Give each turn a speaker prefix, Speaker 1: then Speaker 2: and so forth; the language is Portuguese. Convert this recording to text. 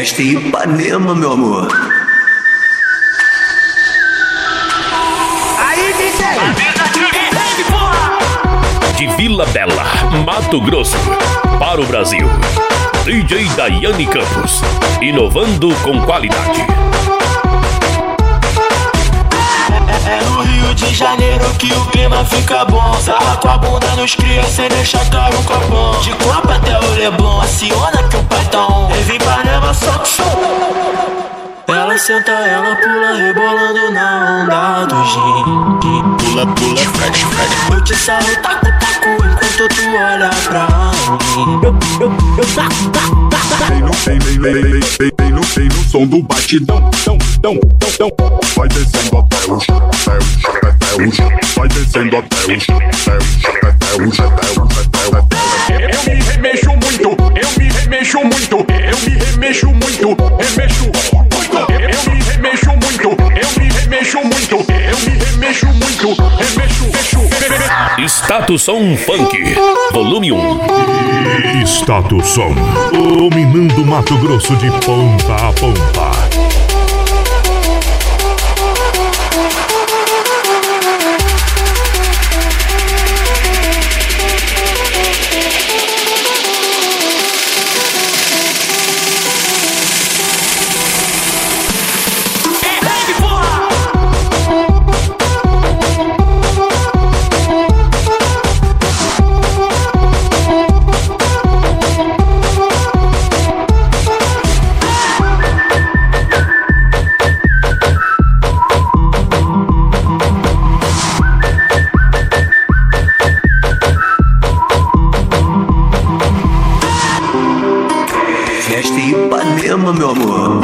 Speaker 1: Festa em Ipanema, meu amor.
Speaker 2: Aí,
Speaker 3: De Vila Bela, Mato Grosso, para o Brasil, DJ Daiane Campos, inovando com qualidade.
Speaker 4: É no Rio de Janeiro que o clima fica bom. Sarra com a bunda nos cria sem deixar caro o copão. De Copa até o Leblon, aciona que o pai tá on. Vem Ipanema, só que som. Ela senta, ela pula, rebolando na onda do gin. Pula, pula, Fred, Fred. Eu te sarro, taco, taco, enquanto tu olha pra mim. Eu
Speaker 5: Vem no som do batidão, tão. Vai descendo até o chão, vai descendo até o chão, Eu me remexo muito, eu me remexo muito, eu me remexo muito, remexo muito. Eu me remexo muito, eu me remexo muito, eu me remexo muito, remexo.
Speaker 3: Status Som Funk, volume 1.
Speaker 6: Status Som, dominando Mato Grosso de ponta a ponta.
Speaker 1: Festa em Ipanema, meu amor.